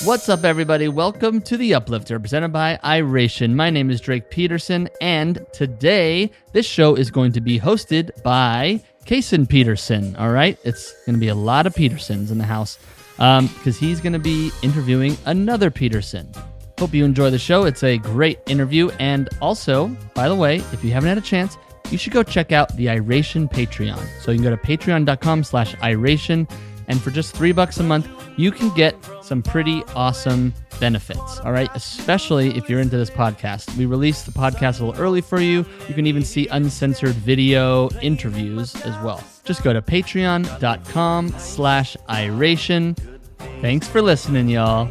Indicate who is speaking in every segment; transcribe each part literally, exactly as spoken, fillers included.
Speaker 1: What's up, everybody? Welcome to The Uplifter, presented by Iration. My name is Drake Peterson, and today this show is going to be hosted by Kason Peterson, all right? It's going to be a lot of Petersons in the house um, because he's going to be interviewing another Peterson. Hope you enjoy the show. It's a great interview, and also, by the way, if you haven't had a chance, you should go check out the Iration Patreon. So you can go to patreon.com slash Iration, and for just three bucks a month, you can get some pretty awesome benefits, all right? Especially if you're into this podcast. We release the podcast a little early for you. You can even see uncensored video interviews as well. Just go to patreon.com slash Iration. Thanks for listening, y'all.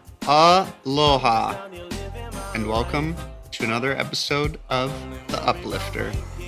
Speaker 2: Aloha, and welcome to another episode of The Uplifter.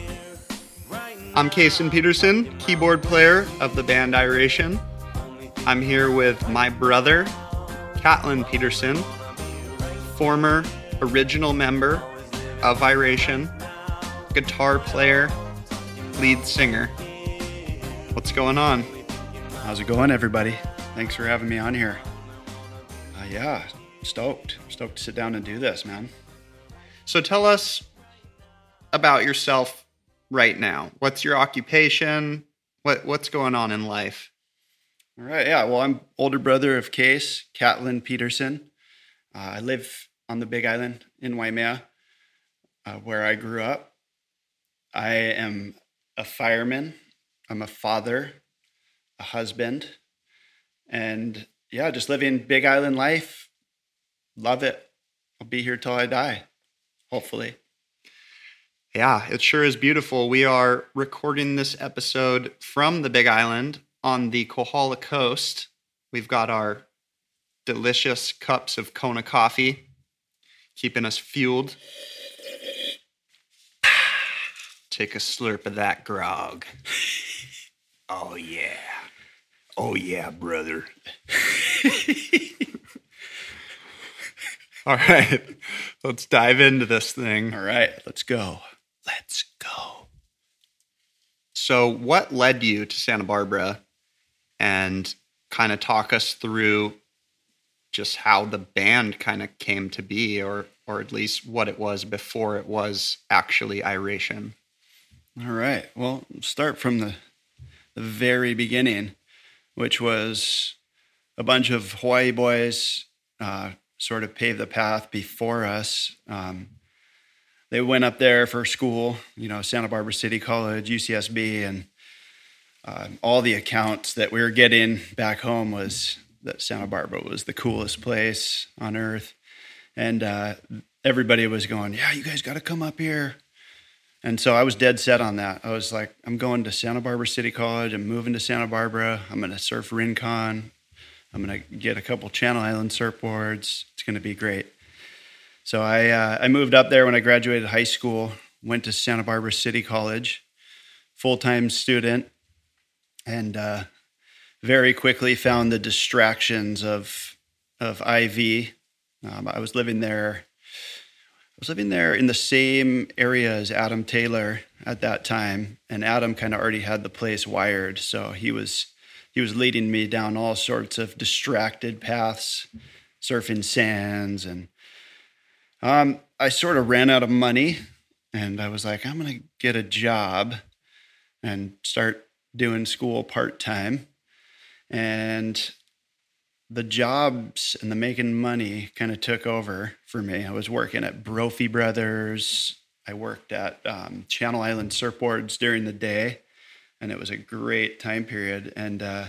Speaker 2: I'm Kason Peterson, keyboard player of the band Iration. I'm here with my brother, Catlin Peterson, former original member of Iration, guitar player, lead singer. What's going on?
Speaker 3: How's it going, everybody? Thanks for having me on here. Uh, yeah, stoked. Stoked to sit down and do this, man.
Speaker 2: So tell us about yourself right now. What's your occupation? What What's going on in life?
Speaker 3: All right, yeah. Well, I'm older brother of Case, Catlin Peterson. Uh, I live on the Big Island in Waimea, uh, where I grew up. I am a fireman. I'm a father, a husband, and yeah, just living Big Island life. Love it. I'll be here till I die, hopefully.
Speaker 2: Yeah, it sure is beautiful. We are recording this episode from the Big Island on the Kohala Coast. We've got our delicious cups of Kona coffee, keeping us fueled. Take a slurp of that grog.
Speaker 4: Oh, yeah. Oh, yeah, brother.
Speaker 2: All right, let's dive into this thing.
Speaker 3: All right, let's go. Let's go.
Speaker 2: So what led you to Santa Barbara? And kind of talk us through just how the band kind of came to be, or or at least what it was before it was actually Iration.
Speaker 3: All right. Well, start from the, the very beginning, which was a bunch of Hawaii boys uh, sort of paved the path before us. Um, they went up there for school, you know, Santa Barbara City College, U C S B, and Uh, all the accounts that we were getting back home was that Santa Barbara was the coolest place on earth. And uh, everybody was going, yeah, you guys got to come up here. And so I was dead set on that. I was like, I'm going to Santa Barbara City College. I'm moving to Santa Barbara. I'm going to surf Rincon. I'm going to get a couple Channel Island surfboards. It's going to be great. So I, uh, I moved up there when I graduated high school, went to Santa Barbara City College, full-time student. And uh, very quickly found the distractions of of I V. Um, I was living there. I was living there in the same area as Adam Taylor at that time, and Adam kind of already had the place wired. So he was he was leading me down all sorts of distracted paths, surfing sands, and um, I sort of ran out of money, and I was like, I'm gonna get a job and start doing school part-time. And the jobs and the making money kind of took over for me. I was working at Brophy Brothers. I worked at um, Channel Island surfboards during the day, and it was a great time period. And uh,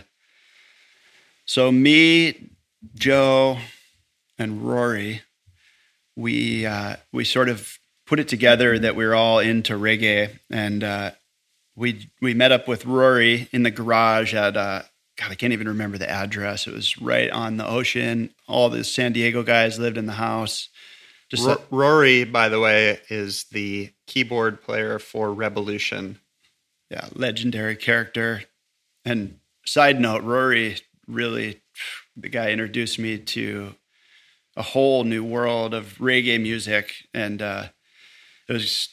Speaker 3: so me, Joe, and Rory, we uh, we sort of put it together that we were all into reggae, and uh, We we met up with Rory in the garage at, uh, God, I can't even remember the address. It was right on the ocean. All the San Diego guys lived in the house. Just
Speaker 2: R- Rory, by the way, is the keyboard player for Revolution.
Speaker 3: Yeah, legendary character. And side note, Rory really, the guy introduced me to a whole new world of reggae music. And uh, it was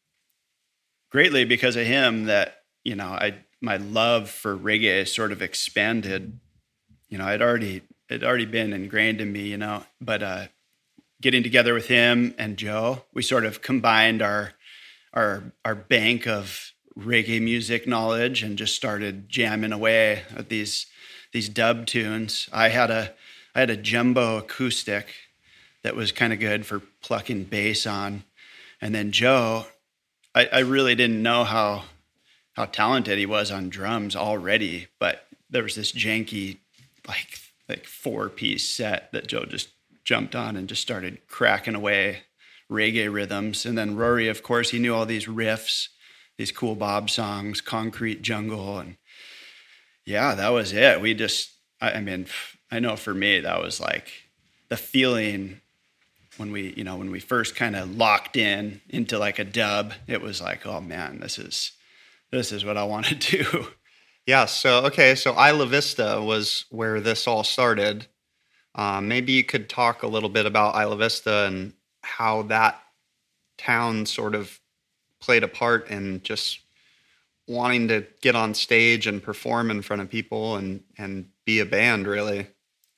Speaker 3: greatly because of him that, you know, I my love for reggae sort of expanded. You know, I'd already it had already been ingrained in me, you know. But uh, getting together with him and Joe, we sort of combined our our our bank of reggae music knowledge and just started jamming away at these these dub tunes. I had a I had a jumbo acoustic that was kind of good for plucking bass on, and then Joe, I, I really didn't know how how talented he was on drums already, but there was this janky like like four piece set that Joe just jumped on and just started cracking away reggae rhythms. And then Rory, of course, he knew all these riffs, these cool Bob songs, Concrete Jungle. And yeah, that was it. We just, I, I mean, I know for me, that was like the feeling when we, you know, when we first kind of locked in into like a dub, it was like, oh man, this is, this is what I want to do.
Speaker 2: Yeah. So, okay. So Isla Vista was where this all started. Um, maybe you could talk a little bit about Isla Vista and how that town sort of played a part in just wanting to get on stage and perform in front of people and, and be a band, really.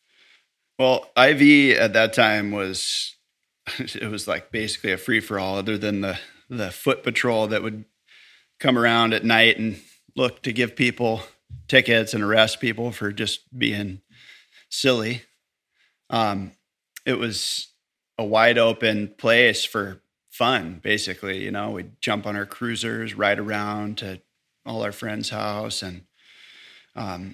Speaker 3: Well, I V at that time was, it was like basically a free-for-all, other than the, the foot patrol that would come around at night and look to give people tickets and arrest people for just being silly. Um, it was a wide open place for fun, basically. You know, we'd jump on our cruisers, ride around to all our friends' house. And um,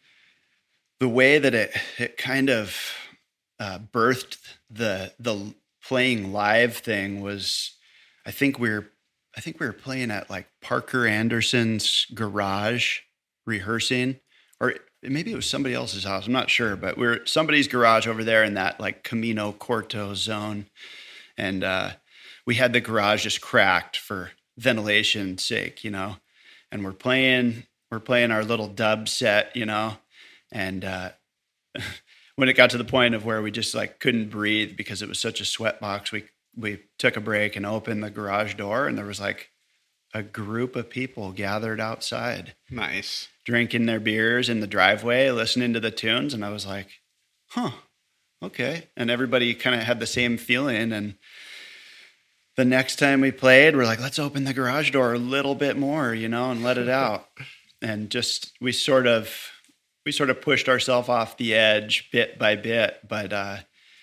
Speaker 3: the way that it, it kind of uh, birthed the the playing live thing was, I think we were I think we were playing at like Parker Anderson's garage rehearsing, or maybe it was somebody else's house. I'm not sure, but we we're somebody's garage over there in that like Camino Corto zone. And uh, we had the garage just cracked for ventilation's sake, you know, and we're playing, we're playing our little dub set, you know, and uh, when it got to the point of where we just like couldn't breathe because it was such a sweatbox, we we took a break and opened the garage door, and there was like a group of people gathered outside.
Speaker 2: Nice.
Speaker 3: Drinking their beers in the driveway, listening to the tunes. And I was like, huh, okay. And everybody kind of had the same feeling. And the next time we played, we're like, let's open the garage door a little bit more, you know, and let it out. And just, we sort of, we sort of pushed ourselves off the edge bit by bit. But, uh,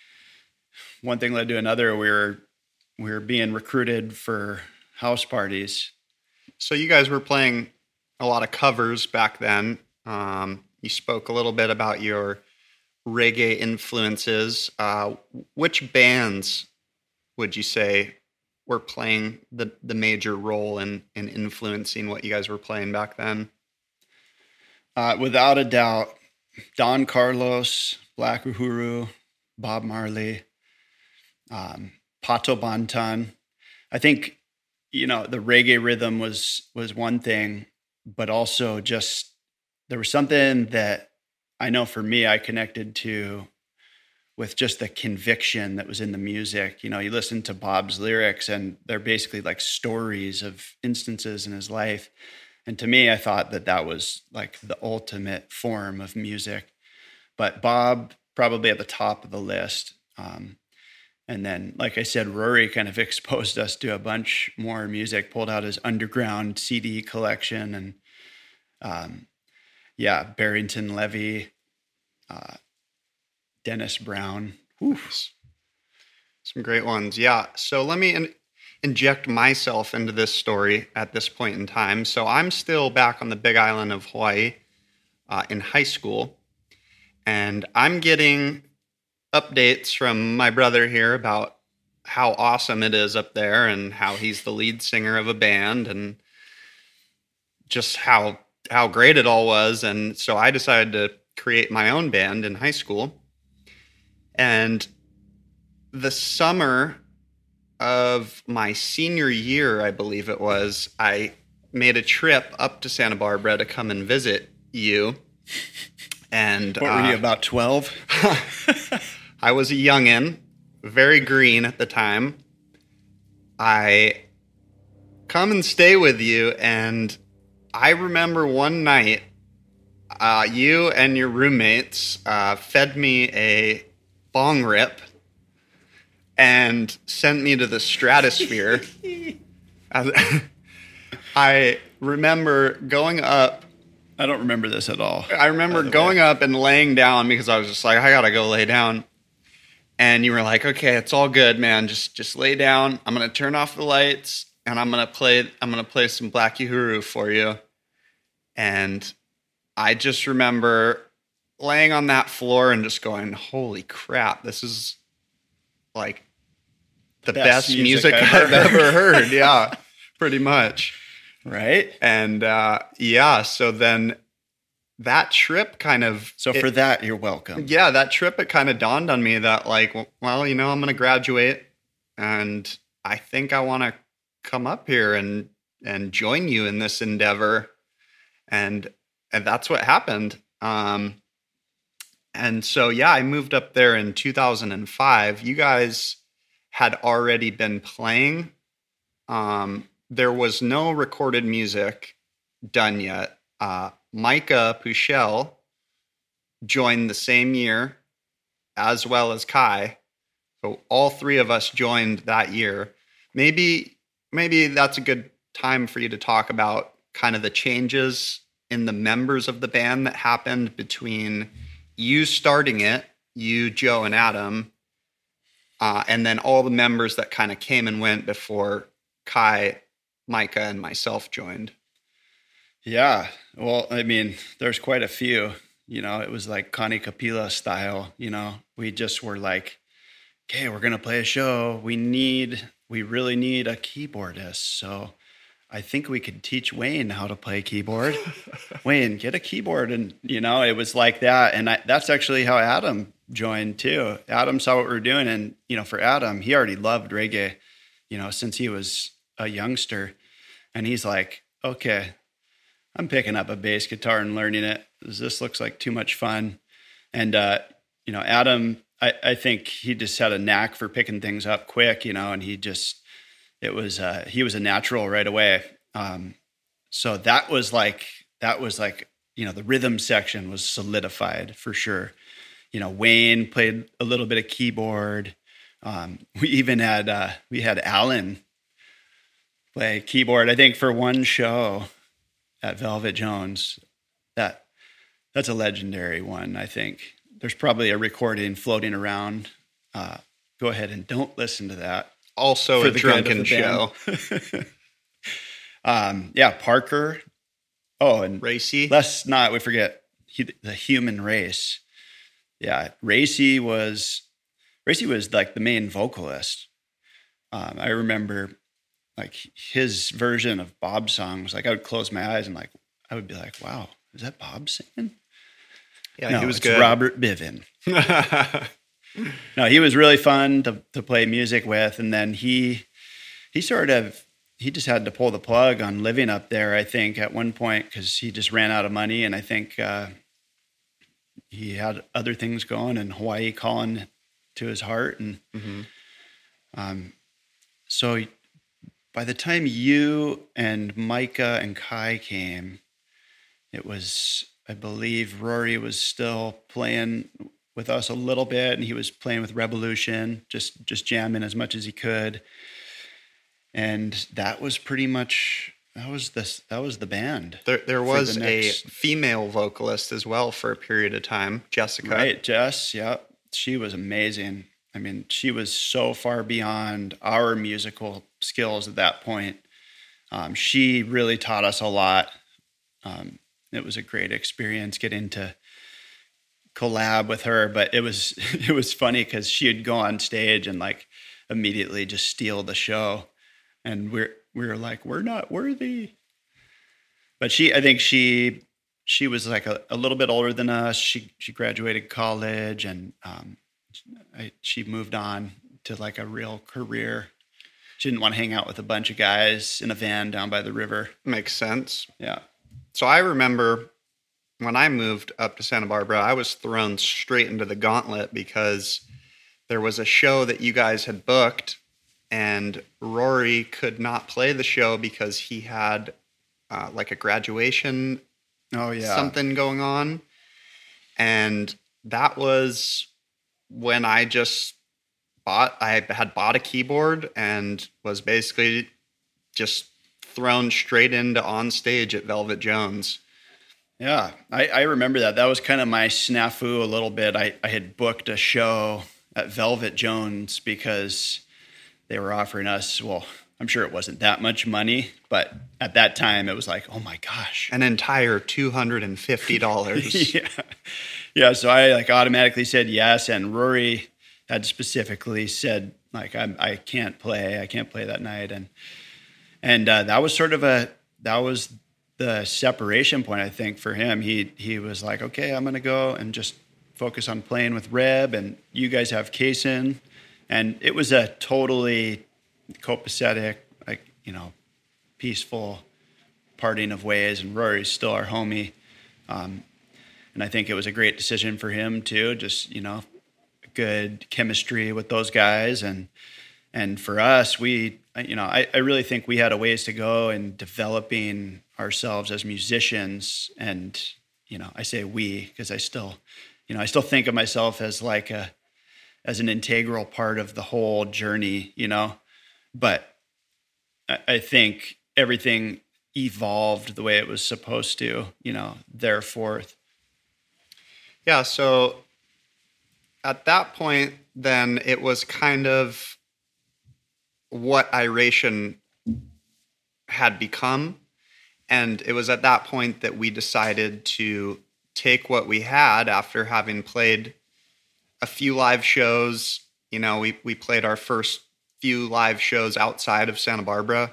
Speaker 3: one thing led to another. We were we were being recruited for house parties.
Speaker 2: So you guys were playing a lot of covers back then. Um, you spoke a little bit about your reggae influences. Uh, which bands would you say were playing the, the major role in, in influencing what you guys were playing back then?
Speaker 3: Uh, without a doubt, Don Carlos, Black Uhuru, Bob Marley, Um, Pato Banton. I think, you know, the reggae rhythm was was one thing, but also just there was something that I know for me I connected to with just the conviction that was in the music. You know, you listen to Bob's lyrics and they're basically like stories of instances in his life. And to me, I thought that that was like the ultimate form of music. But Bob probably at the top of the list. Um, And then, like I said, Rory kind of exposed us to a bunch more music, pulled out his underground C D collection. And um, yeah, Barrington Levy, uh, Dennis Brown. Oof.
Speaker 2: Some great ones. Yeah. So let me in- inject myself into this story at this point in time. So I'm still back on the big island of Hawaii uh, in high school, and I'm getting updates from my brother here about how awesome it is up there and how he's the lead singer of a band and just how how great it all was. And so I decided to create my own band in high school. And the summer of my senior year, I believe it was, I made a trip up to Santa Barbara to come and visit you. And
Speaker 3: what were
Speaker 2: uh,
Speaker 3: you, about twelve?
Speaker 2: I was a youngin', very green at the time. I come and stay with you, and I remember one night uh, you and your roommates uh, fed me a bong rip and sent me to the stratosphere. I remember going up.
Speaker 3: I don't remember this at all.
Speaker 2: I remember going way. up and laying down because I was just like, I gotta go lay down. And you were like, okay, it's all good, man. Just just lay down. I'm gonna turn off the lights and I'm gonna play. I'm gonna play some Black Uhuru for you. And I just remember laying on that floor and just going, holy crap, this is like the best, best music, music I've ever heard. Yeah, pretty much.
Speaker 3: Right.
Speaker 2: And uh, yeah, so then that trip kind of.
Speaker 3: So for it, that, you're welcome.
Speaker 2: Yeah, that trip, it kind of dawned on me that like, well, you know, I'm going to graduate and I think I want to come up here and, and join you in this endeavor. And, and that's what happened. Um, and so, yeah, I moved up there in two thousand five. You guys had already been playing. Um, there was no recorded music done yet. Uh, Micah Puchel joined the same year, as well as Kai. So all three of us joined that year. Maybe, maybe that's a good time for you to talk about kind of the changes in the members of the band that happened between you starting it, you, Joe, and Adam, uh, and then all the members that kind of came and went before Kai, Micah, and myself joined.
Speaker 3: Yeah. Well, I mean, there's quite a few. You know, it was like Connie Capilla style. You know, we just were like, okay, we're going to play a show. We need, we really need a keyboardist. So I think we could teach Wayne how to play keyboard. Wayne, get a keyboard. And, you know, it was like that. And I, that's actually how Adam joined too. Adam saw what we were doing. And, you know, for Adam, he already loved reggae, you know, since he was a youngster. And he's like, okay, I'm picking up a bass guitar and learning it. This looks like too much fun. And, uh, you know, Adam, I, I think he just had a knack for picking things up quick, you know, and he just, it was, uh, he was a natural right away. Um, so that was like, that was like, you know, the rhythm section was solidified for sure. You know, Wayne played a little bit of keyboard. Um, we even had, uh, we had Alan play keyboard, I think for one show at Velvet Jones. That, that's a legendary one, I think. There's probably a recording floating around. Uh, go ahead and don't listen to that.
Speaker 2: Also a drunken show.
Speaker 3: um, yeah, Parker. Oh, and
Speaker 2: Racy.
Speaker 3: Let's not we forget he, the Human Race. Yeah, Racy was Racy was like the main vocalist. Um, I remember like his version of Bob's songs. Like I would close my eyes and like I would be like, "Wow, is that Bob singing?"
Speaker 2: Yeah,
Speaker 3: no,
Speaker 2: he was
Speaker 3: it's
Speaker 2: good.
Speaker 3: Robert Bivin. No, he was really fun to, to play music with. And then he, he sort of, he just had to pull the plug on living up there, I think, at one point, because he just ran out of money. And I think uh, he had other things going and Hawaii calling to his heart. And
Speaker 2: mm-hmm.
Speaker 3: um, so by the time you and Micah and Kai came, it was, I believe Rory was still playing with us a little bit, and he was playing with Revolution, just just jamming as much as he could. And that was pretty much that was the that was the band.
Speaker 2: There there was
Speaker 3: the
Speaker 2: a
Speaker 3: next,
Speaker 2: female vocalist as well for a period of time, Jessica.
Speaker 3: Right, Jess, yeah. She was amazing. I mean, she was so far beyond our musical skills at that point. Um, she really taught us a lot. Um, it was a great experience getting to collab with her, but it was it was funny because she'd go on stage and like immediately just steal the show, and we're we were like, we're not worthy. But she, I think she she was like a, a little bit older than us. She she graduated college, and um, I, she moved on to like a real career. She didn't want to hang out with a bunch of guys in a van down by the river.
Speaker 2: Makes sense.
Speaker 3: Yeah.
Speaker 2: So I remember when I moved up to Santa Barbara, I was thrown straight into the gauntlet because there was a show that you guys had booked, and Rory could not play the show because he had uh, like a graduation
Speaker 3: Oh, yeah.
Speaker 2: something going on. And that was when I just bought, I had bought a keyboard and was basically just thrown straight into on stage at Velvet Jones.
Speaker 3: Yeah, I, I remember that. That was kind of my snafu a little bit. I, I had booked a show at Velvet Jones because they were offering us, well, I'm sure it wasn't that much money, but at that time it was like, oh my gosh.
Speaker 2: An entire two hundred fifty dollars.
Speaker 3: yeah. Yeah, so I like automatically said yes, and Rory had specifically said like I I can't play, I can't play that night, and and uh, that was sort of a that was the separation point, I think, for him. He he was like, okay, I'm gonna go and just focus on playing with Reb, and you guys have Kaysen, and it was a totally copacetic, like you know, peaceful parting of ways. And Rory's still our homie. Um, And I think it was a great decision for him too. Just, you know, good chemistry with those guys. And, and for us, we, you know, I, I really think we had a ways to go in developing ourselves as musicians. And, you know, I say we, because I still, you know, I still think of myself as like a, as an integral part of the whole journey, you know, but I, I think everything evolved the way it was supposed to, you know, therefore.
Speaker 2: Yeah, so at that point, then it was kind of what Iration had become. And it was at that point that we decided to take what we had after having played a few live shows. You know, we, we played our first few live shows outside of Santa Barbara.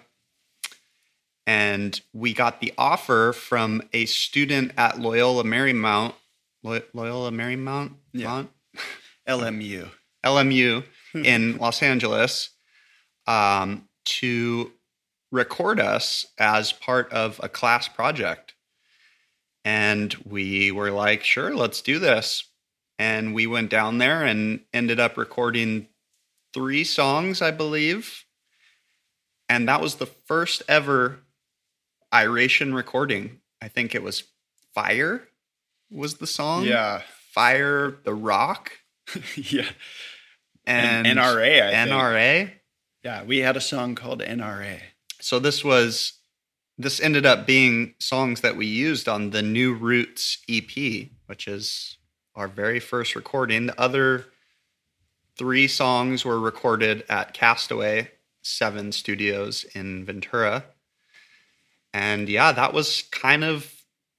Speaker 2: And we got the offer from a student at Loyola Marymount Loyola Marymount,
Speaker 3: yeah. L M U,
Speaker 2: L M U in Los Angeles, um, to record us as part of a class project. And we were like, sure, let's do this. And we went down there and ended up recording three songs, I believe. And that was the first ever Iration recording. I think it was Fire. Was the song?
Speaker 3: Yeah.
Speaker 2: Fire the Rock.
Speaker 3: yeah.
Speaker 2: And
Speaker 3: N R A, I
Speaker 2: N R A.
Speaker 3: think. Yeah, we had a song called N R A.
Speaker 2: So this was, this ended up being songs that we used on the New Roots E P, which is our very first recording. The other three songs were recorded at Castaway Seven Studios in Ventura. And yeah, that was kind of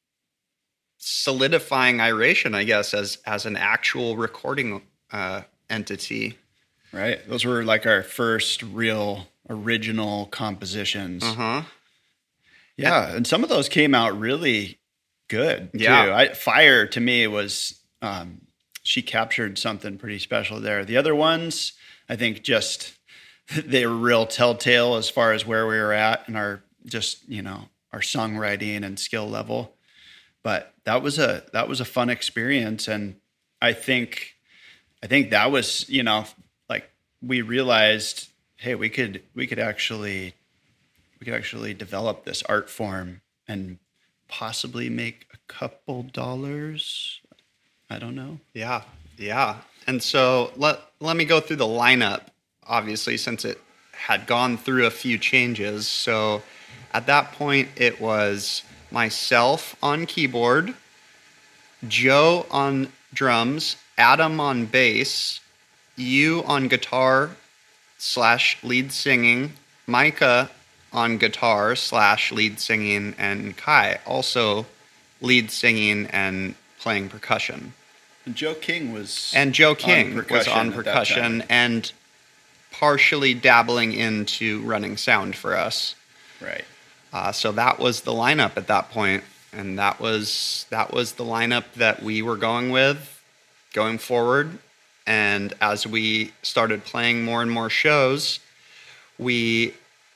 Speaker 2: solidifying Iration, I guess, as as an actual recording uh, entity.
Speaker 3: Right. Those were like our first real original compositions.
Speaker 2: Uh-huh.
Speaker 3: Yeah, and some of those came out really good, too.
Speaker 2: Yeah.
Speaker 3: I, Fire, to me, was, um, she captured something pretty special there. The other ones, I think just, they were real telltale as far as where we were at and our, just, you know, our songwriting and skill level. But that was a that was a fun experience, and I think I think that was, you know, like we realized, hey, we could we could actually we could actually develop this art form and possibly make a couple dollars. I don't know.
Speaker 2: Yeah, yeah. And so let let me go through the lineup, obviously, since it had gone through a few changes. So at that point, it was myself on keyboard, Joe on drums, Adam on bass, you on guitar slash lead singing, Micah on guitar slash lead singing, and Kai also lead singing and playing percussion.
Speaker 3: And Joe King was
Speaker 2: and Joe King
Speaker 3: on
Speaker 2: was on percussion and partially dabbling into running sound for us.
Speaker 3: Right.
Speaker 2: Uh, so that was the lineup at that point, and that was that was the lineup that we were going with going forward. And as we started playing more and more shows, we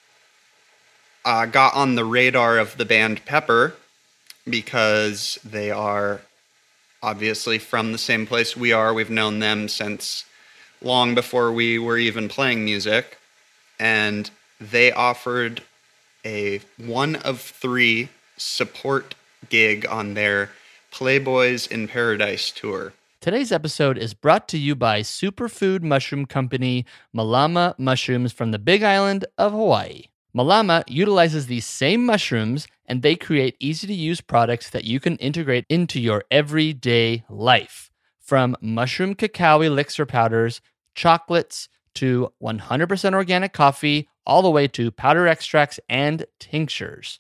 Speaker 2: uh, got on the radar of the band Pepper, because they are obviously from the same place we are. We've known them since long before we were even playing music, and they offered a one of three support gig on their Playboys in Paradise tour.
Speaker 1: Today's episode is brought to you by superfood mushroom company Malama Mushrooms from the Big Island of Hawaii. Malama utilizes these same mushrooms, and they create easy-to-use products that you can integrate into your everyday life. From mushroom cacao elixir powders, chocolates, to one hundred percent organic coffee, all the way to powder extracts and tinctures.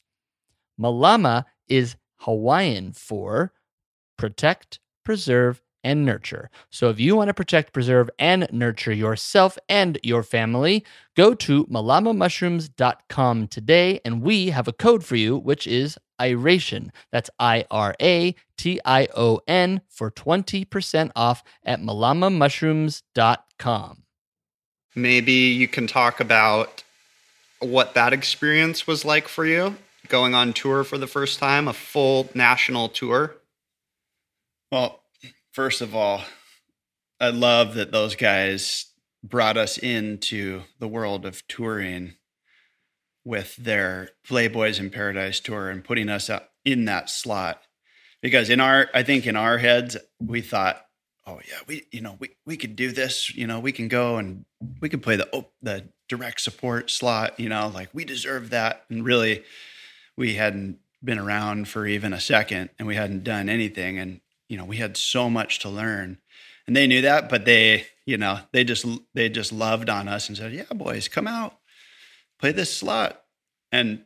Speaker 1: Malama is Hawaiian for protect, preserve, and nurture. So if you want to protect, preserve, and nurture yourself and your family, go to malama mushrooms dot com today, and we have a code for you, which is Iration. That's I R A T I O N for twenty percent off at malama mushrooms dot com.
Speaker 2: Maybe you can talk about what that experience was like for you, going on tour for the first time, a full national tour.
Speaker 3: Well, first of all, I love that those guys brought us into the world of touring with their Playboys in Paradise tour and putting us up in that slot. Because in our, I think in our heads, we thought, oh yeah, we, you know, we, we could do this, you know, we can go and we can play the, oh, the direct support slot, you know, like we deserve that. And really we hadn't been around for even a second and we hadn't done anything. And, you know, we had so much to learn and they knew that, but they, you know, they just, they just loved on us and said, yeah, boys, come out, play this slot. And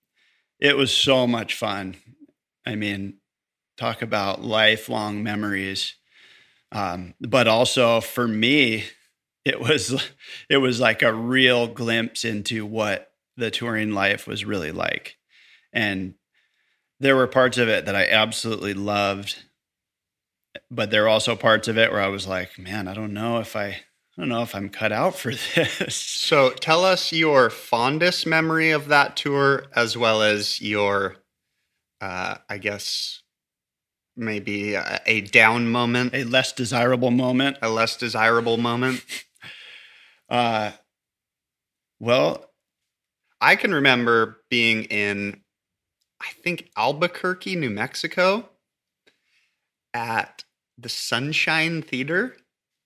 Speaker 3: it was so much fun. I mean, talk about lifelong memories. Um, but also for me, it was, it was like a real glimpse into what the touring life was really like. And there were parts of it that I absolutely loved, but there were also parts of it where I was like, man, I don't know if I, I don't know if I'm cut out for this.
Speaker 2: So tell us your fondest memory of that tour, as well as your, uh, I guess, maybe a, a down moment,
Speaker 3: A less desirable moment.
Speaker 2: a less desirable moment.
Speaker 3: Uh, well,
Speaker 2: I can remember being in, I think, Albuquerque, New Mexico, at the Sunshine Theater.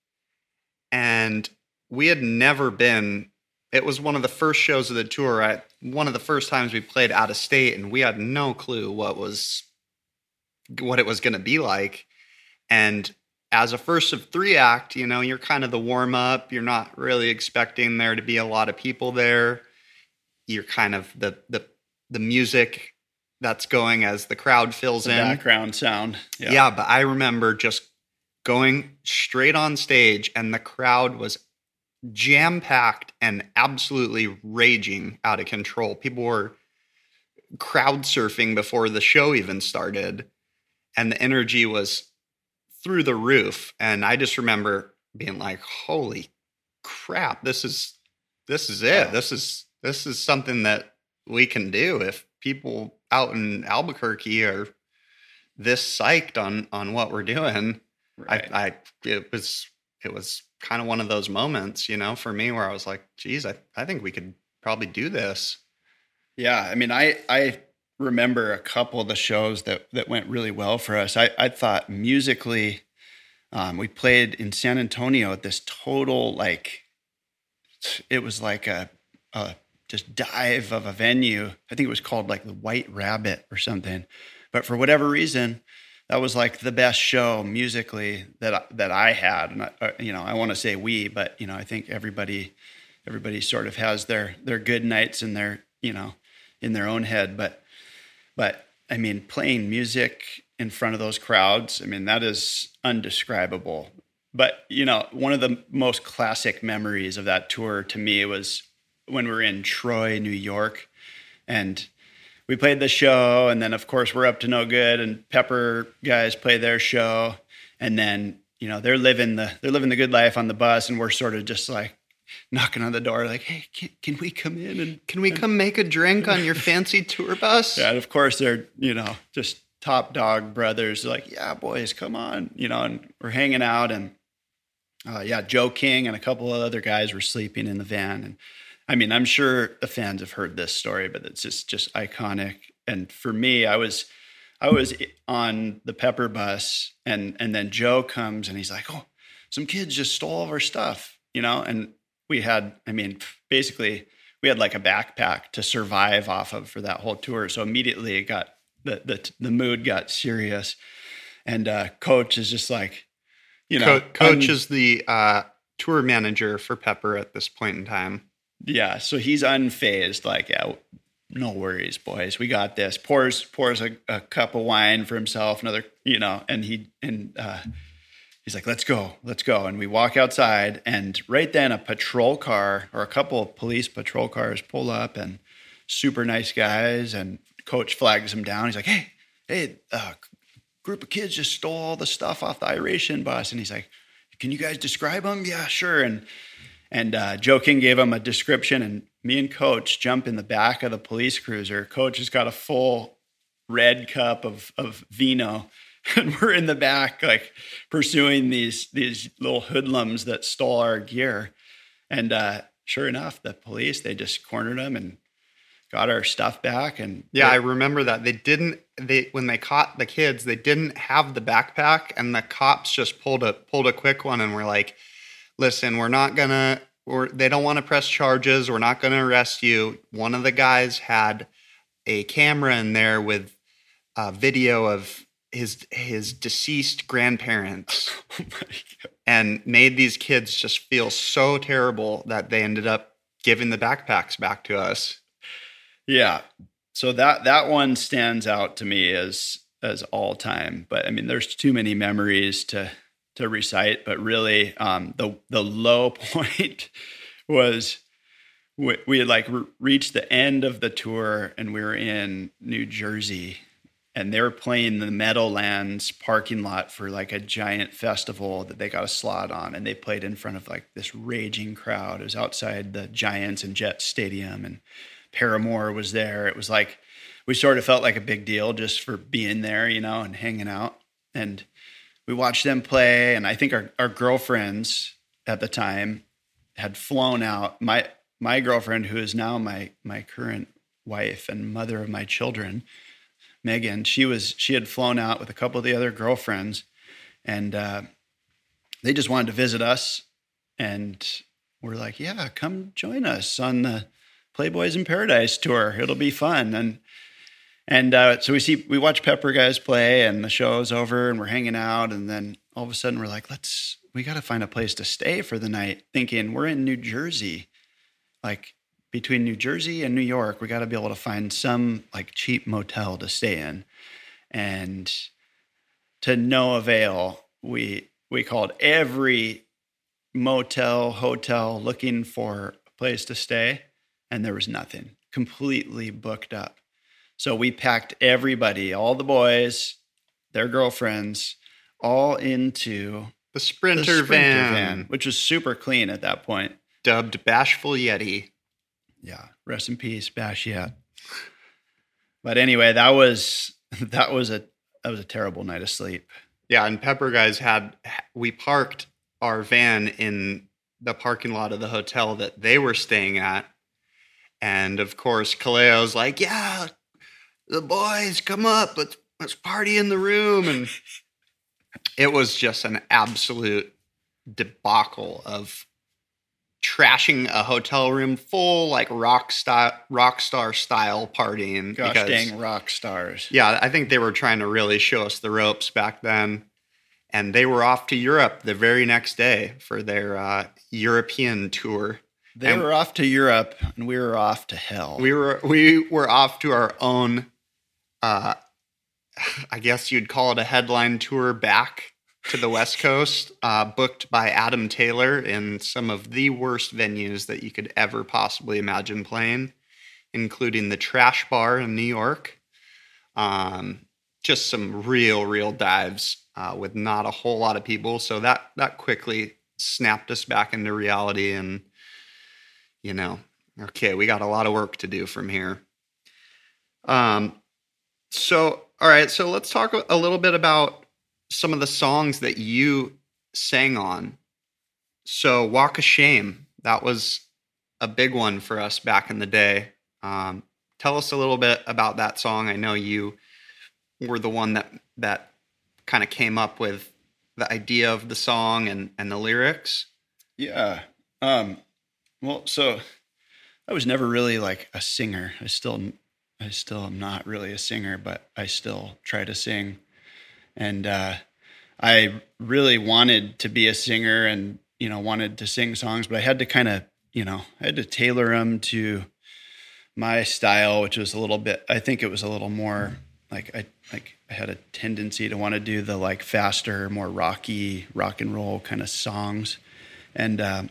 Speaker 2: And we had never been, it was one of the first shows of the tour. I, one of the first times we played out of state, and we had no clue what was, what it was going to be like. And as a first of three act, you know, you're kind of the warm up. You're not really expecting there to be a lot of people there. You're kind of the, the, the music that's going as the crowd fills
Speaker 3: the
Speaker 2: in.
Speaker 3: background sound.
Speaker 2: Yeah. But I remember just going straight on stage and the crowd was jam-packed and absolutely raging out of control. People were crowd surfing before the show even started, and the energy was through the roof. And I just remember being like, holy crap, this is this is it. This is this is something that we can do if people out in Albuquerque are this psyched on on what we're doing.
Speaker 3: Right.
Speaker 2: I, I it was it was kind of one of those moments, you know, for me where I was like, geez, I, I think we could probably do this.
Speaker 3: Yeah. I mean, I, I remember a couple of the shows that, that went really well for us. I, I thought musically, um, we played in San Antonio at this total, like, it was like a, a just dive of a venue. I think it was called like the White Rabbit or something. But for whatever reason, that was like the best show musically that I, that I had. And I, you know, I want to say we, but you know, I think everybody everybody sort of has their their good nights in their, you know, in their own head. But but I mean, playing music in front of those crowds, I mean, that is undescribable. But you know, one of the most classic memories of that tour to me was when we were in Troy, New York, and we played the show, and then of course we're up to no good, and Pepper guys play their show, and then you know they're living the they're living the good life on the bus, and we're sort of just like knocking on the door, like, hey, can, can we come in and
Speaker 2: Can we come make a drink on your fancy tour bus?
Speaker 3: yeah, and of course they're you know just top dog brothers, they're like, yeah, boys, come on, you know, and we're hanging out, and uh, yeah, Joe King and a couple of other guys were sleeping in the van, and I mean, I'm sure the fans have heard this story, but it's just just iconic. And for me, I was I was on the Pepper bus, and and then Joe comes and he's like, "Oh, some kids just stole all of our stuff," you know. And we had, I mean, basically, we had like a backpack to survive off of for that whole tour. So immediately it got the the the mood got serious, and uh, Coach is just like, you know,
Speaker 2: Co- Coach
Speaker 3: un-
Speaker 2: is the uh, tour manager for Pepper at this point in time.
Speaker 3: yeah. So he's unfazed, like, yeah, no worries, boys, we got this. Pours pours a, a cup of wine for himself, another, you know, and he and uh, he's like, let's go, let's go. And we walk outside, and right then a patrol car or a couple of police patrol cars pull up, and super nice guys. And Coach flags him down. He's like, hey, hey, uh, group of kids just stole all the stuff off the Iration bus. And he's like, can you guys describe them? Yeah, sure. And And uh, Joe King gave him a description, and me and Coach jump in the back of the police cruiser. Coach has got a full red cup of, of vino, and we're in the back, like, pursuing these these little hoodlums that stole our gear. And uh, sure enough, the police, they just cornered them and got our stuff back. And
Speaker 2: Yeah, I remember that. They didn't, they when they caught the kids, they didn't have the backpack, and the cops just pulled a pulled a quick one and were like, listen, we're not gonna, or they don't want to press charges. We're not going to arrest you. One of the guys had a camera in there with a video of his his deceased grandparents,
Speaker 3: oh my God.
Speaker 2: and made these kids just feel so terrible that they ended up giving the backpacks back to us.
Speaker 3: Yeah. So that that one stands out to me as as all time. But I mean, there's too many memories to to recite, but really um, the the low point was we, we had like re- reached the end of the tour, and we were in New Jersey, and they were playing the Meadowlands parking lot for like a giant festival that they got a slot on, and they played in front of like this raging crowd. It was outside the Giants and Jets stadium, and Paramore was there. It was like, we sort of felt like a big deal just for being there, you know, and hanging out. And we watched them play, and I think our, our girlfriends at the time had flown out. My my girlfriend, who is now my my current wife and mother of my children, Megan, she was she had flown out with a couple of the other girlfriends, and uh, they just wanted to visit us. And we're like, yeah, come join us on the Playboys in Paradise tour. It'll be fun. And And uh, so we see, we watch Pepper guys play, and the show's over, and we're hanging out. And then all of a sudden we're like, let's, we got to find a place to stay for the night, thinking we're in New Jersey, like between New Jersey and New York, we got to be able to find some like cheap motel to stay in. And to no avail, we, we called every motel, hotel looking for a place to stay, and there was nothing, completely booked up. So we packed everybody, all the boys, their girlfriends, all into
Speaker 2: The Sprinter,
Speaker 3: the Sprinter
Speaker 2: van,
Speaker 3: van, which was super clean at that point.
Speaker 2: dubbed Bashful Yeti.
Speaker 3: Yeah, rest in peace, Bash Yet. But anyway, that was that was a that was a terrible night of sleep.
Speaker 2: Yeah, and Pepper guys had, we parked our van in the parking lot of the hotel that they were staying at. And of course, Kaleo's like, yeah, the boys, come up, let's let's party in the room. And it was just an absolute debacle of trashing a hotel room full, like rock style, rock star style partying.
Speaker 3: Gosh
Speaker 2: because,
Speaker 3: dang rock stars.
Speaker 2: yeah, I think they were trying to really show us the ropes back then. And they were off to Europe the very next day for their uh, European tour.
Speaker 3: They
Speaker 2: And
Speaker 3: were off to Europe, and we were off to hell.
Speaker 2: We were we were off to our own, uh, I guess you'd call it a headline tour back to the West Coast, uh, booked by Adam Taylor in some of the worst venues that you could ever possibly imagine playing, including the Trash Bar in New York. Um, just some real, real dives uh, with not a whole lot of people. So that that quickly snapped us back into reality, and you know, okay, we got a lot of work to do from here. Um, so, all right, so let's talk a little bit about some of the songs that you sang on. So, Walk of Shame, that was a big one for us back in the day. Um, tell us a little bit about that song. I know you were the one that that kind of came up with the idea of the song and, and the lyrics?
Speaker 3: Yeah. Um, well, so I was never really like a singer. I still, I still am not really a singer, but I still try to sing. And uh, I really wanted to be a singer and, you know, wanted to sing songs, but I had to kind of, you know, I had to tailor them to my style, which was a little bit, I think it was a little more like, I like I had a tendency to want to do the like faster, more rocky, rock and roll kind of songs. And uh,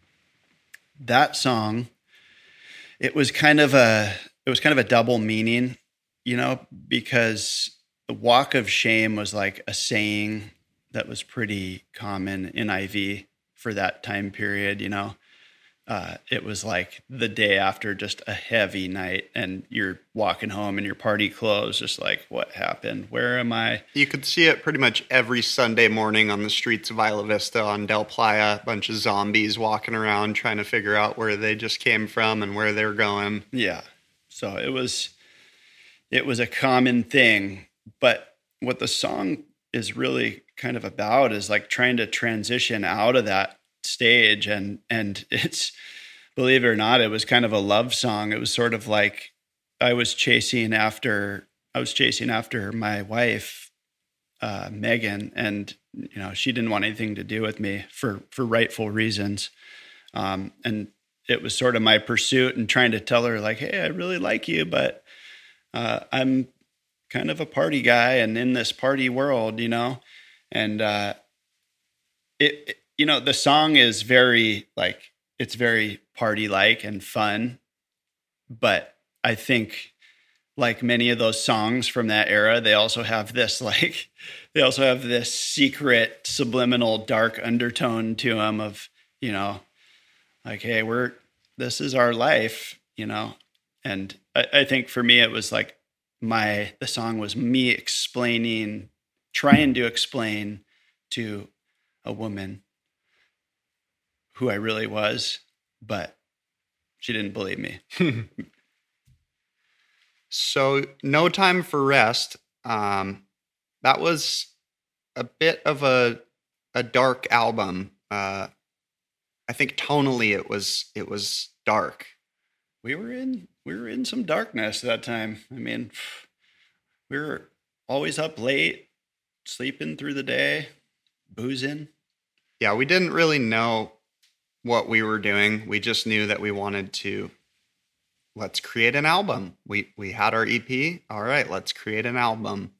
Speaker 3: that song, it was kind of a, it was kind of a double meaning, you know, because the walk of shame was like a saying that was pretty common in I V for that time period, you know. Uh, it was like the day after just a heavy night and you're walking home in your party clothes, just like, what happened? Where am I?
Speaker 2: You could see it pretty much every Sunday morning on the streets of Isla Vista on Del Playa, a bunch of zombies walking around trying to figure out where they just came from and where they're going.
Speaker 3: Yeah. So it was, it was a common thing, but what the song is really kind of about is like trying to transition out of that stage, and and it's, believe it or not, it was kind of a love song. It was sort of like I was chasing after I was chasing after my wife, uh, Megan, and you know she didn't want anything to do with me for for rightful reasons, um, and it was sort of my pursuit and trying to tell her like, hey, I really like you, but uh, I'm kind of a party guy and in this party world, you know, and uh, it. it You know, the song is very, like, it's very party-like and fun, but I think, like many of those songs from that era, they also have this, like, they also have this secret, subliminal, dark undertone to them of, you know, like, hey, we're, this is our life, you know, and I, I think for me, it was like my, the song was me explaining, trying to explain to a woman who I really was, but she didn't believe me.
Speaker 2: So No Time for Rest, um, that was a bit of a a dark album. Uh, I think tonally it was it was dark.
Speaker 3: We were in we were in some darkness that time. I mean, we were always up late, sleeping through the day, boozing.
Speaker 2: Yeah, we didn't really know what we were doing. We just knew that we wanted to, let's create an album. We we had our E P. All right, let's create an album.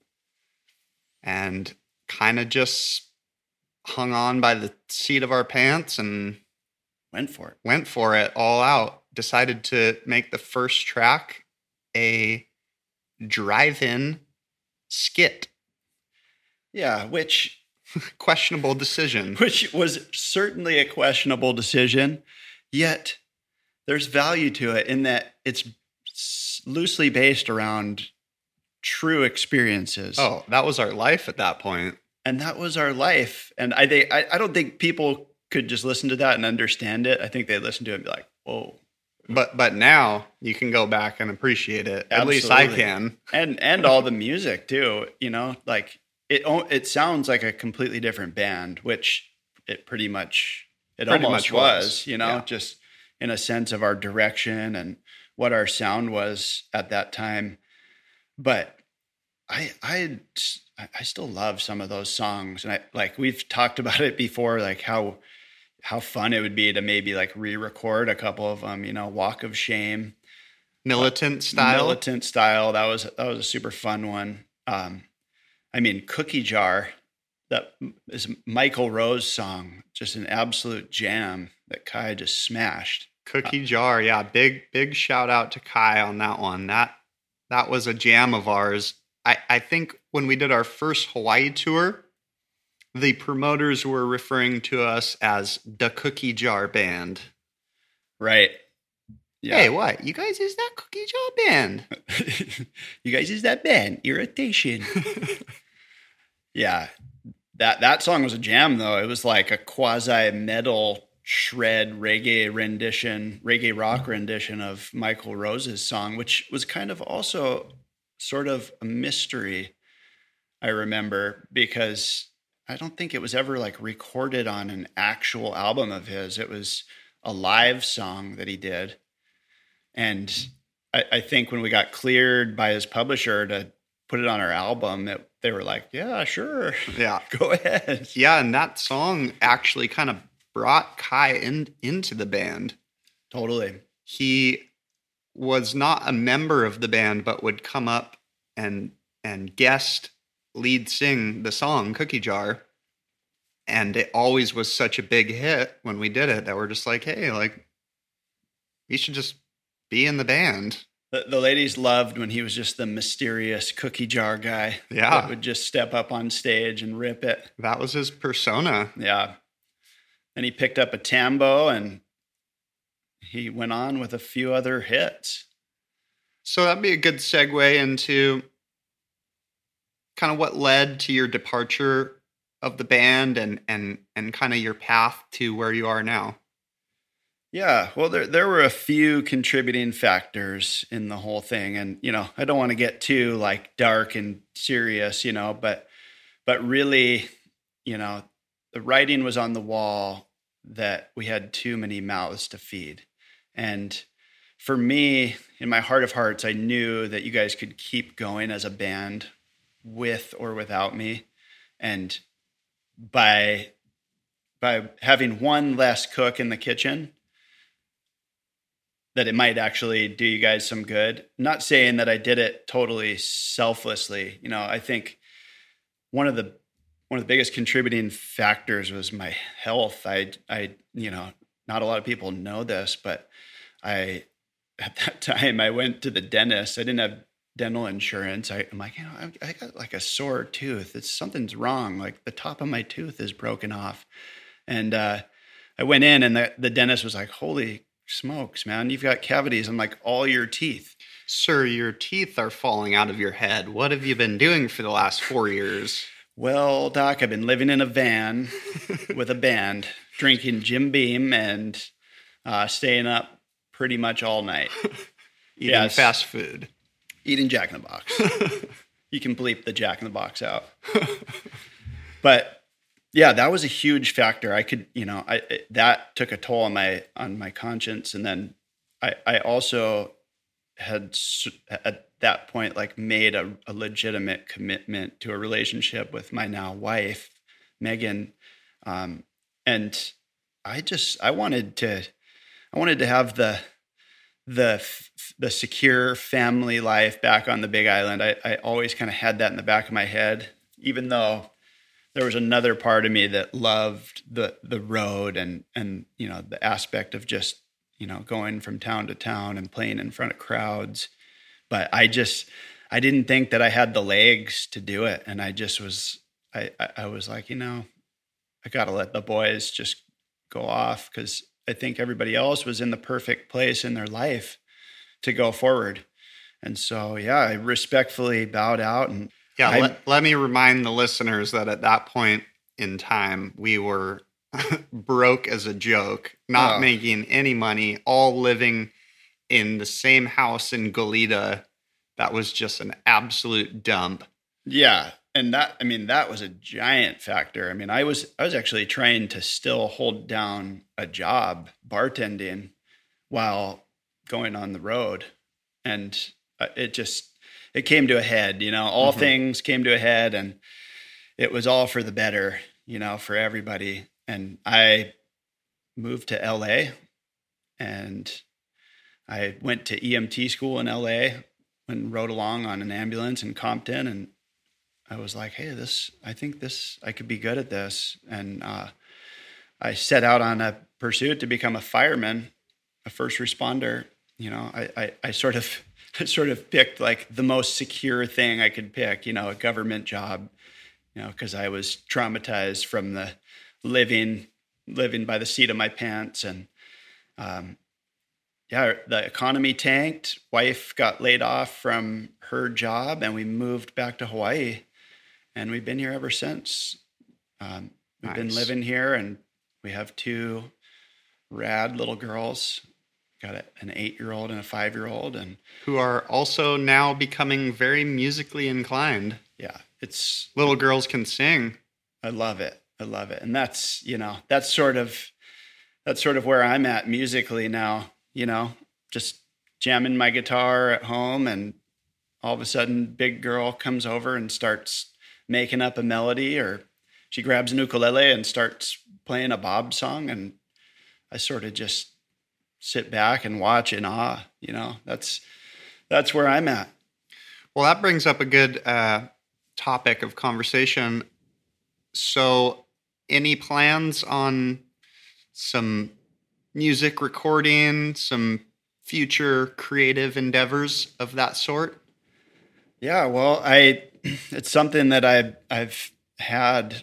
Speaker 2: And kind of just hung on by the seat of our pants and
Speaker 3: went for it.
Speaker 2: Went for it all out. Decided to make the first track a drive-in skit.
Speaker 3: Yeah, which
Speaker 2: questionable decision.
Speaker 3: Which was certainly a questionable decision, yet there's value to it in that it's loosely based around true experiences.
Speaker 2: Oh, that was our life at that point.
Speaker 3: And that was our life. And I think I, I don't think people could just listen to that and understand it. I think they listen to it and be like, whoa.
Speaker 2: But but now you can go back and appreciate it. At
Speaker 3: Absolutely.
Speaker 2: least I can.
Speaker 3: And and all the music too, you know, like It it sounds like a completely different band, which it pretty much it
Speaker 2: pretty
Speaker 3: almost
Speaker 2: much
Speaker 3: was,
Speaker 2: was,
Speaker 3: you know,
Speaker 2: yeah.
Speaker 3: just in a sense of our direction and what our sound was at that time. But I I I still love some of those songs, and I like we've talked about it before, like how how fun it would be to maybe like re-record a couple of them, you know, Walk of Shame,
Speaker 2: Militant Style.
Speaker 3: Militant Style. That was that was a super fun one. Um, I mean, Cookie Jar, that is Michael Rowe's song, just an absolute jam that Kai just smashed.
Speaker 2: Cookie Jar, yeah, big big shout out to Kai on that one. That that was a jam of ours. I, I think when we did our first Hawaii tour, the promoters were referring to us as the Cookie Jar Band.
Speaker 3: Right.
Speaker 2: Yeah. Hey, what? You guys is that Cookie Jar Band?
Speaker 3: You guys is that band? Irritation. Yeah. That that song was a jam, though. It was like a quasi-metal shred reggae rendition, reggae rock rendition of Michael Rowe's song, which was kind of also sort of a mystery. I remember, because I don't think it was ever like recorded on an actual album of his. It was a live song that he did. And I, I think when we got cleared by his publisher to put it on our album, it, they were like, yeah, sure.
Speaker 2: Yeah.
Speaker 3: Go ahead.
Speaker 2: Yeah. And that song actually kind of brought Kai in, into the band.
Speaker 3: Totally.
Speaker 2: He was not a member of the band, but would come up and and guest lead sing the song Cookie Jar. And it always was such a big hit when we did it that we're just like, hey, like, you should just be in the band.
Speaker 3: The, the ladies loved when he was just the mysterious cookie jar guy.
Speaker 2: Yeah.
Speaker 3: That would just step up on stage and rip it.
Speaker 2: That was his persona.
Speaker 3: Yeah. And he picked up a tambo and he went on with a few other hits.
Speaker 2: So that'd be a good segue into kind of what led to your departure of the band and and and kind of your path to where you are now.
Speaker 3: Yeah, well, there there were a few contributing factors in the whole thing, and you know, I don't want to get too like dark and serious, you know, but but really, you know, the writing was on the wall that we had too many mouths to feed, and for me, in my heart of hearts, I knew that you guys could keep going as a band with or without me, and by by having one less cook in the kitchen, that it might actually do you guys some good. Not saying that I did it totally selflessly. You know, I think one of the one of the biggest contributing factors was my health. I I you know, not a lot of people know this, but I at that time I went to the dentist. I didn't have dental insurance. I, I'm like, you know, I, I got like a sore tooth. It's something's wrong. Like the top of my tooth is broken off. And uh, I went in and the, the dentist was like, holy smokes, man, you've got cavities. I'm like, all your teeth.
Speaker 2: Sir, your teeth are falling out of your head. What have you been doing for the last four years?
Speaker 3: Well, Doc, I've been living in a van with a band, drinking Jim Beam and uh, staying up pretty much all night.
Speaker 2: Eating
Speaker 3: Yes.
Speaker 2: fast food.
Speaker 3: Eating Jack in the Box. You can bleep the Jack in the Box out. But yeah, that was a huge factor. I could, you know, I it, that took a toll on my on my conscience, and then I I also had at that point like made a, a legitimate commitment to a relationship with my now wife, Megan, um, and I just I wanted to I wanted to have the the the secure family life back on the Big Island. I, I always kind of had that in the back of my head, even though there was another part of me that loved the the road and and you know the aspect of just you know going from town to town and playing in front of crowds. But I just I didn't think that I had the legs to do it, and I just was I I, I was like, you know, I got to let the boys just go off, because I think everybody else was in the perfect place in their life to go forward. And so, yeah, I respectfully bowed out. And
Speaker 2: Yeah,
Speaker 3: I,
Speaker 2: let, let me remind the listeners that at that point in time, we were broke as a joke, not
Speaker 3: Oh.
Speaker 2: making any money, all living in the same house in Goleta. That was just an absolute dump.
Speaker 3: yeah. And that, I mean, that was a giant factor. I mean, I was, I was actually trying to still hold down a job bartending while going on the road. And it just, it came to a head, you know, all
Speaker 2: Mhm.
Speaker 3: things came to a head, and it was all for the better, you know, for everybody. And I moved to L A, and I went to E M T school in L A and rode along on an ambulance in Compton. And I was like, hey, this, I think this, I could be good at this. And uh, I set out on a pursuit to become a fireman, a first responder. You know, I, I, I sort of, I sort of picked like the most secure thing I could pick, you know, a government job, you know, because I was traumatized from the living, living by the seat of my pants. And um, yeah, the economy tanked. Wife got laid off from her job, and we moved back to Hawaii. And we've been here ever since. Um, we've
Speaker 2: Nice.
Speaker 3: been living here, and we have two rad little girls. Got a, an eight-year-old and a five-year-old, and
Speaker 2: Who are also now becoming very musically inclined.
Speaker 3: yeah, it's
Speaker 2: Little girls can sing.
Speaker 3: I love it. I love it. And that's, you know, that's sort of, that's sort of where I'm at musically now, you know, just jamming my guitar at home, and all of a sudden big girl comes over and starts making up a melody, or she grabs an ukulele and starts playing a Bob song. And I sort of just sit back and watch in awe, you know, that's, that's where I'm at.
Speaker 2: Well, that brings up a good uh, topic of conversation. So any plans on some music recording, some future creative endeavors of that sort?
Speaker 3: Yeah, well, I it's something that I I've had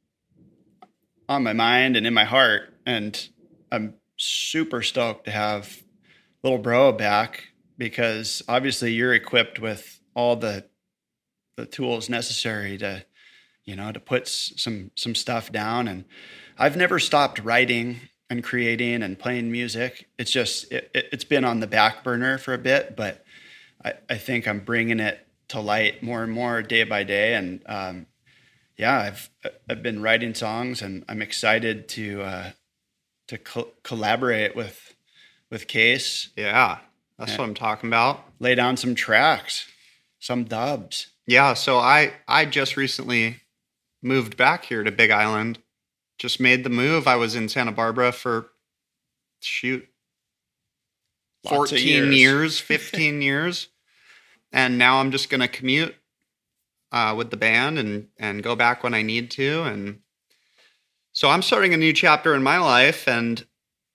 Speaker 3: on my mind and in my heart, and I'm super stoked to have little bro back, because obviously you're equipped with all the the tools necessary to, you know, to put s- some some stuff down. And I've never stopped writing and creating and playing music. It's just it, it, it's been on the back burner for a bit, but I, I think I'm bringing it to light more and more day by day. And um, yeah, I've I've been writing songs, and I'm excited to uh, to co- collaborate with with Case.
Speaker 2: Yeah, that's
Speaker 3: Yeah.
Speaker 2: what I'm talking about.
Speaker 3: Lay down some tracks, some dubs.
Speaker 2: Yeah, so I I just recently moved back here to Big Island. Just made the move. I was in Santa Barbara for shoot
Speaker 3: Lots of
Speaker 2: fourteen
Speaker 3: years.
Speaker 2: years, fifteen years. And now I'm just going to commute uh, with the band and and go back when I need to. And so I'm starting a new chapter in my life, and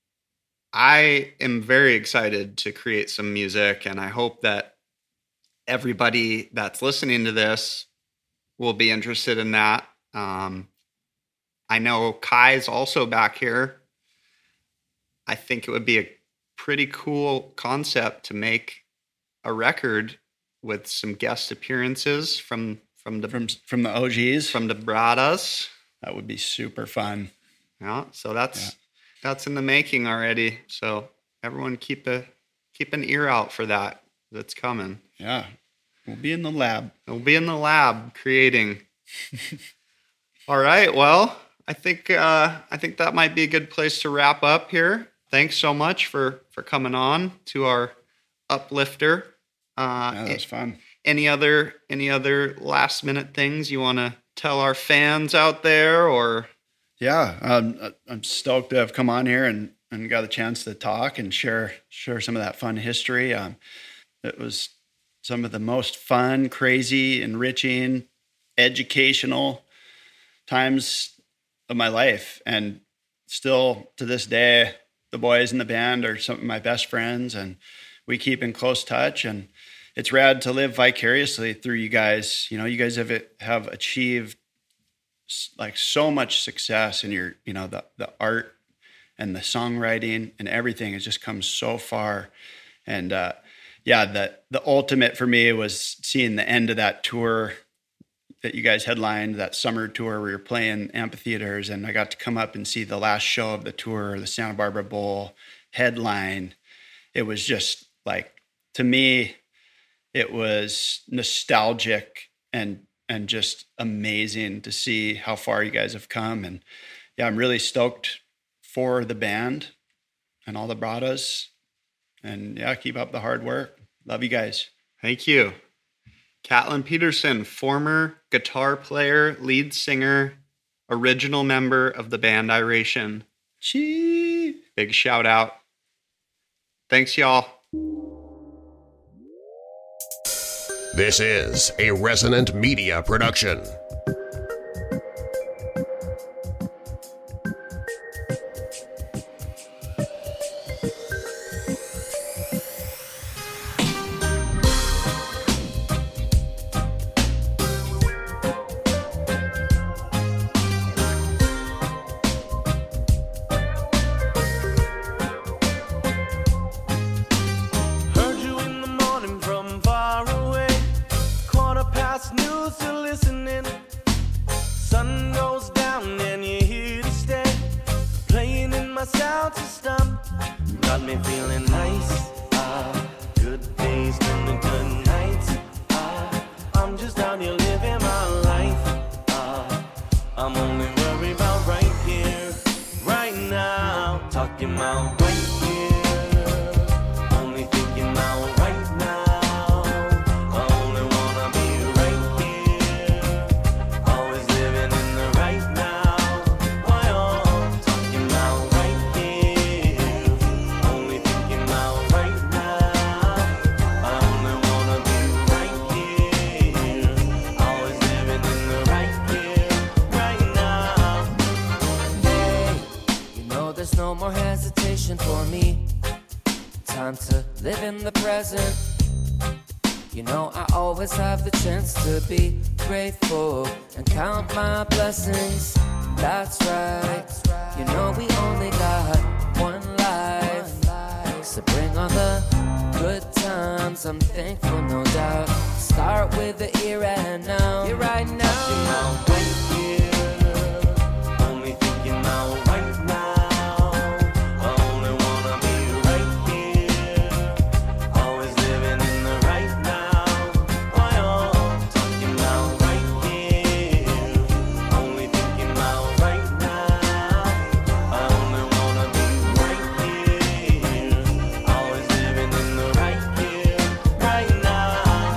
Speaker 2: I am very excited to create some music, and I hope that everybody that's listening to this will be interested in that. Um, I know Kai's also back here. I think it would be a pretty cool concept to make a record with some guest appearances from from the
Speaker 3: From from the O Gs.
Speaker 2: from the Bradas.
Speaker 3: That would be super fun.
Speaker 2: Yeah, so that's
Speaker 3: Yeah.
Speaker 2: that's in the making already. So everyone keep a keep an ear out for that. That's coming.
Speaker 3: Yeah. We'll be in the lab.
Speaker 2: We'll be in the lab creating. All right. Well, I think uh, I think that might be a good place to wrap up here. Thanks so much for for coming on to our uplifter. Uh,
Speaker 3: Yeah, that was fun.
Speaker 2: any other any other last minute things you want to tell our fans out there, or?
Speaker 3: Yeah, um, I- I'm stoked to have come on here and, and got a chance to talk and share share some of that fun history. Um, it was some of the most fun, crazy, enriching, educational times of my life. And still to this day, the boys in the band are some of my best friends, and we keep in close touch. And it's rad to live vicariously through you guys. You know, you guys have have achieved s- like so much success in your, you know, the the art and the songwriting and everything has just come so far. And uh, yeah, the the ultimate for me was seeing the end of that tour that you guys headlined, that summer tour where you're playing amphitheaters, and I got to come up and see the last show of the tour, the Santa Barbara Bowl headline. It was just like, to me, it was nostalgic and and just amazing to see how far you guys have come. And yeah, I'm really stoked for the band and all the Bradas. And yeah, keep up the hard work. Love you guys.
Speaker 2: Thank you. Catlin Peterson, former guitar player, lead singer, original member of the band Iration.
Speaker 3: Chee.
Speaker 2: Big shout out. Thanks, y'all.
Speaker 5: This is a Resonant Media production.
Speaker 6: Heard you in the morning from far away. Quarter past news, you're listening. Sun goes down and you're here to stay. Playing in my sound system. Got me feeling nice. Ah, good days turn to good nights. Ah, I'm just out here living my life. talking about right here, only thinking about right now. I only wanna be right here, always living in the right now. Why I'm talking about right here, only thinking about right now. I only wanna be right here, always living in the right here, right now. Hey, you know there's no more hesitation for me. Time to live in the present. You know I always have the chance to be grateful and count my blessings. That's right. You know we only got one life, so bring on the good times. I'm thankful, no doubt. Start with the here and now. Here right now. Talking about right here, only thinking about right now. I only wanna be right here, always living in the right now. Why I'm talking about right here, only thinking about right now. I only wanna be right here, always living in the right here, right now.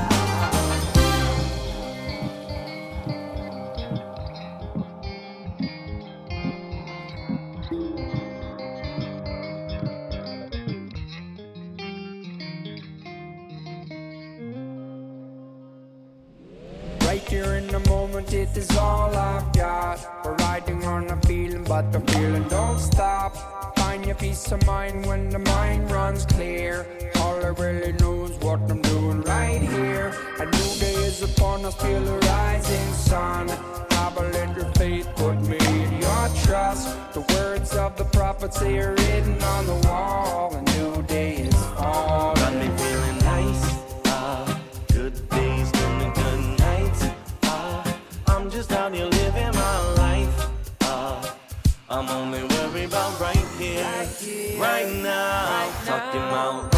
Speaker 7: Right here in the moment, it is all I've got. We're riding on a feeling, but the feeling don't stop. Find your peace of mind when the mind runs clear. All I really know is what I'm doing right here. A new day is upon us, feel the rising sun. Have a little faith, put me in your trust. The words of the prophets are written on the wall. A new day is falling.
Speaker 6: Got me feeling nice, ah, good days turn to good nights, ah, I'm just out here living my life, ah, I'm only worried about right here, right now, talking about